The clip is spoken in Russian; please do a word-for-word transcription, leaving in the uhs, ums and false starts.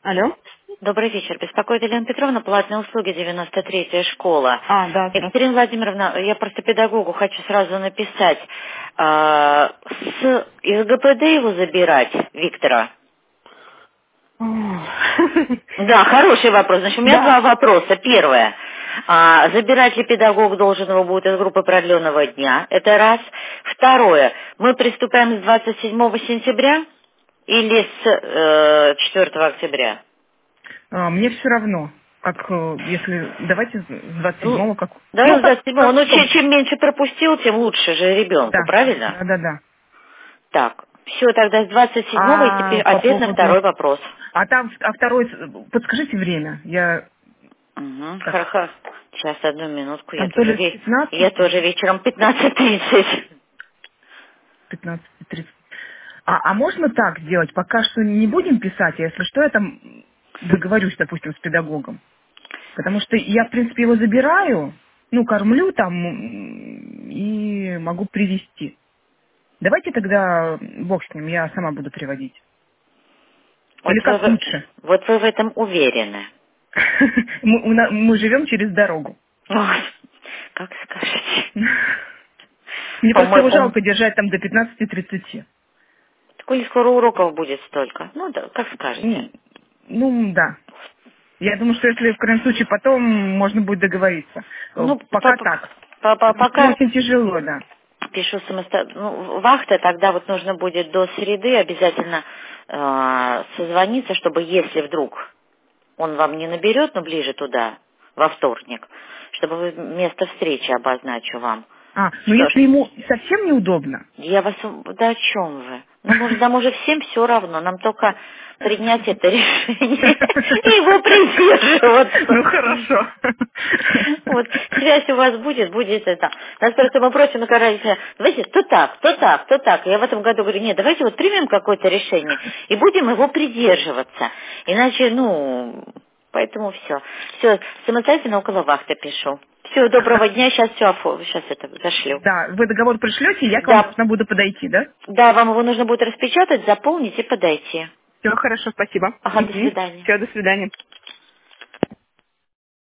Алло. Добрый вечер. Беспокоит Елена Петровна, платные услуги, девяносто третья школа. А, да, здравствуйте. Екатерина Владимировна, я просто педагогу хочу сразу написать. А, с, из ГПД его забирать, Виктора? Да, хороший вопрос. Значит, у меня Да. два вопроса. Первое. А, забирать ли педагог должен его будет из группы продленного дня? Это раз. Второе. Мы приступаем с двадцать седьмого сентября или с э, четвёртого октября? А, мне все равно, как э, если давайте с двадцать Ну, седьмого как. да, Ну, с двадцать как, седьмого. как Ну, чем, что? чем меньше пропустил, тем лучше же ребенку, Да. правильно? Да, да, да. Так, все, тогда с двадцать седьмого и А теперь по ответ на поводу. второй вопрос. А там, а второй, подскажите время. Я Угу, так. хорошо. Сейчас, одну минутку, я Там то тоже, ли с ве- я пятнадцати, тоже вечером пятнадцать тридцать. пятнадцати тридцать. А, а можно так сделать? Пока что не будем писать, а если что, я там договорюсь, допустим, с педагогом. Потому что я, в принципе, его забираю, ну, кормлю там м, и могу привезти. Давайте тогда бог с ним, я сама буду приводить. Вот Или вы, как в- лучше? вот вы в этом уверены. Мы, у на- мы живем через дорогу. Ой, как скажете. Мне просто его По-моему, жалко держать там до пятнадцати тридцати. такой скоро уроков будет столько. Ну да, как скажете. М, Ну, да. Я думаю, что если в крайнем случае потом можно будет договориться. Э, Ну, по- Пока по- так. по- по- Потому что ему пока очень тяжело, да. пишу самостоятельно. Ну, вахта, тогда вот нужно будет до среды обязательно э, созвониться, чтобы если вдруг он вам не наберет, но ближе туда, во вторник, чтобы вы место встречи обозначу вам. А, но Что ж, если ему совсем неудобно. я вас... Да о чем вы? Ну, может, да, может, всем все равно. Нам только принять это решение и его Ну, придерживаться. хорошо. Вот, связь у вас будет, будет это. Нас просто мы просим, ну, родители, давайте то так, то так, то так. Я в этом году говорю, нет, давайте вот примем какое-то решение и будем его придерживаться. Иначе, ну, поэтому все. Все, самостоятельно около вахты пишу. Всего доброго дня, сейчас все, сейчас это зашлю. Да, вы договор пришлете, я к вам Да, должна буду подойти, да? да, вам его нужно будет распечатать, заполнить и подойти. Все, хорошо, спасибо. Ага, до свидания. Все, до свидания.